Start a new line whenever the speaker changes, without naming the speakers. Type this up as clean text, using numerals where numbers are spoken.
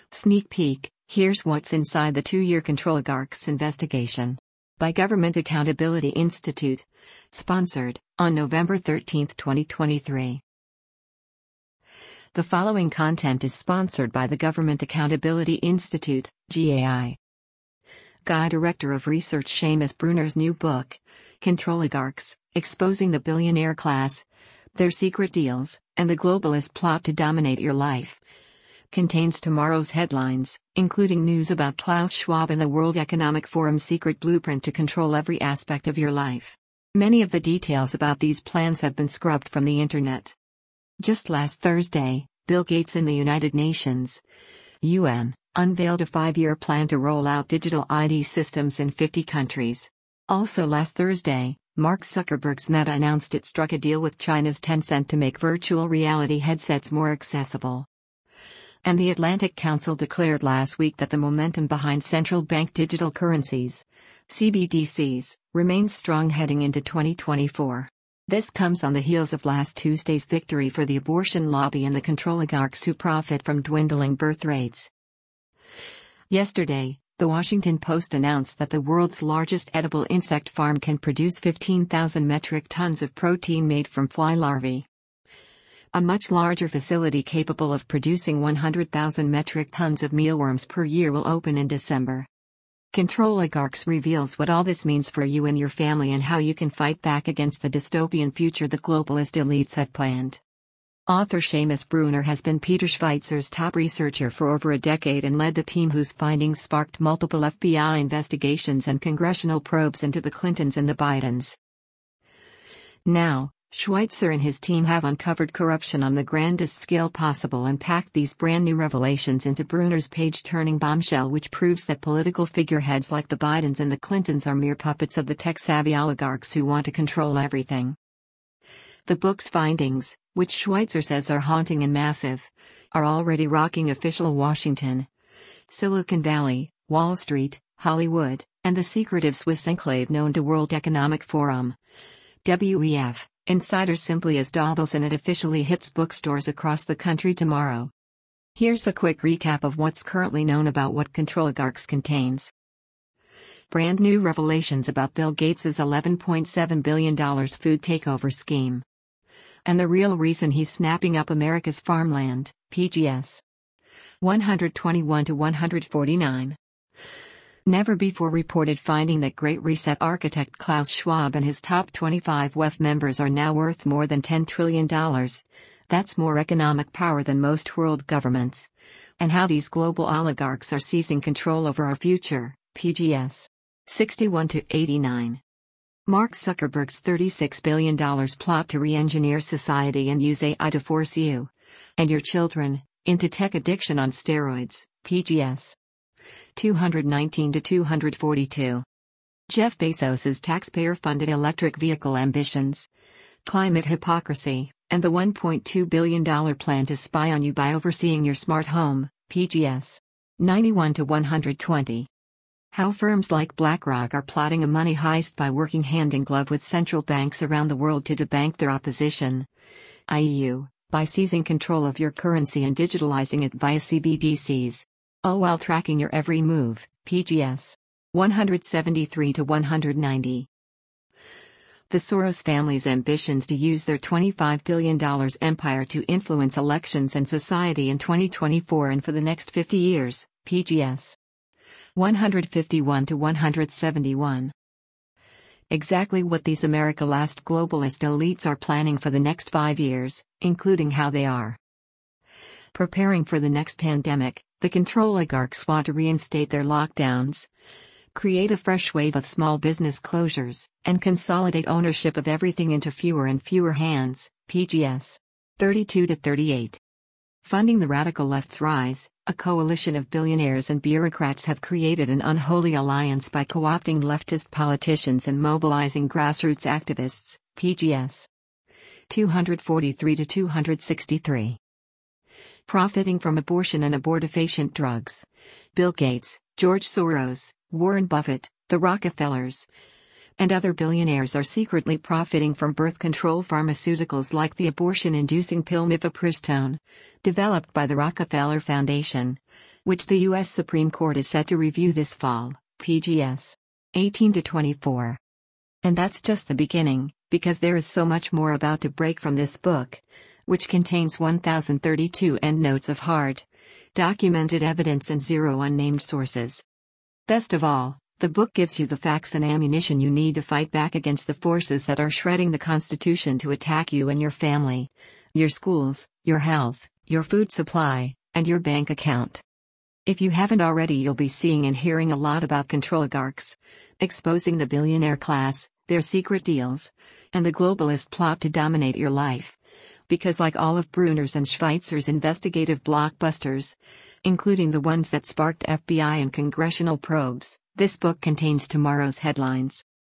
Sneak peek, here's what's inside the two-year Controligarchs investigation. By Government Accountability Institute. Sponsored, on November 13, 2023. The following content is sponsored by the Government Accountability Institute, GAI. Guy Director of Research Seamus Bruner's new book, Controligarchs, Exposing the Billionaire Class, Their Secret Deals, and the Globalist Plot to Dominate Your Life, contains tomorrow's headlines, including news about Klaus Schwab and the World Economic Forum's secret blueprint to control every aspect of your life. Many of the details about these plans have been scrubbed from the internet. Just last Thursday, Bill Gates in the United Nations, UN, unveiled a 5-year plan to roll out digital ID systems in 50 countries. Also last Thursday, Mark Zuckerberg's Meta announced it struck a deal with China's Tencent to make virtual reality headsets more accessible. And the Atlantic Council declared last week that the momentum behind central bank digital currencies, CBDCs, remains strong heading into 2024. This comes on the heels of last Tuesday's victory for the abortion lobby and the controligarchs who profit from dwindling birth rates. Yesterday, The Washington Post announced that the world's largest edible insect farm can produce 15,000 metric tons of protein made from fly larvae. A much larger facility capable of producing 100,000 metric tons of mealworms per year will open in December. Controligarchs reveals what all this means for you and your family and how you can fight back against the dystopian future the globalist elites have planned. Author Seamus Bruner has been Peter Schweizer's top researcher for over a decade and led the team whose findings sparked multiple FBI investigations and congressional probes into the Clintons and the Bidens. Now, Schweitzer and his team have uncovered corruption on the grandest scale possible and packed these brand new revelations into Bruner's page-turning bombshell, which proves that political figureheads like the Bidens and the Clintons are mere puppets of the tech-savvy oligarchs who want to control everything. The book's findings, which Schweitzer says are haunting and massive, are already rocking official Washington, Silicon Valley, Wall Street, Hollywood, and the secretive Swiss enclave known to World Economic Forum, WEF. Insiders simply as Davos, and it officially hits bookstores across the country tomorrow. Here's a quick recap of what's currently known about what Controligarchs contains. Brand new revelations about Bill Gates' $11.7 billion food takeover scheme. And the real reason he's snapping up America's farmland, PGS. 121 to 149. Never before reported finding that Great Reset architect Klaus Schwab and his top 25 WEF members are now worth more than $10 trillion. That's more economic power than most world governments. And how these global oligarchs are seizing control over our future, PGS. 61 to 89. Mark Zuckerberg's $36 billion plot to re-engineer society and use AI to force you and your children into tech addiction on steroids, PGS. 219 to 242. Jeff Bezos's taxpayer-funded electric vehicle ambitions, climate hypocrisy, and the $1.2 billion plan to spy on you by overseeing your smart home, PGS. 91 to 120. How firms like BlackRock are plotting a money heist by working hand-in-glove with central banks around the world to debank their opposition, i.e., by seizing control of your currency and digitalizing it via CBDCs. All while tracking your every move, PGS. 173 to 190. The Soros family's ambitions to use their $25 billion empire to influence elections and society in 2024 and for the next 50 years, PGS. 151 to 171. Exactly what these America Last globalist elites are planning for the next 5 years, including how they are preparing for the next pandemic. The controligarchs want to reinstate their lockdowns, create a fresh wave of small business closures, and consolidate ownership of everything into fewer and fewer hands, PGS. 32 to 38. Funding the radical left's rise, a coalition of billionaires and bureaucrats have created an unholy alliance by co-opting leftist politicians and mobilizing grassroots activists, PGS. 243 to 263. Profiting from abortion and abortifacient drugs. Bill Gates, George Soros, Warren Buffett, the Rockefellers, and other billionaires are secretly profiting from birth control pharmaceuticals like the abortion-inducing pill mifepristone, developed by the Rockefeller Foundation, which the U.S. Supreme Court is set to review this fall, PGS 18 to 24. And that's just the beginning, because there is so much more about to break from this book, which contains 1,032 endnotes of hard, documented evidence and 0 unnamed sources. Best of all, the book gives you the facts and ammunition you need to fight back against the forces that are shredding the Constitution to attack you and your family, your schools, your health, your food supply, and your bank account. If you haven't already, you'll be seeing and hearing a lot about control oligarchs, exposing the billionaire class, their secret deals, and the globalist plot to dominate your life. Because like all of Brunner's and Schweitzer's investigative blockbusters, including the ones that sparked FBI and congressional probes, this book contains tomorrow's headlines.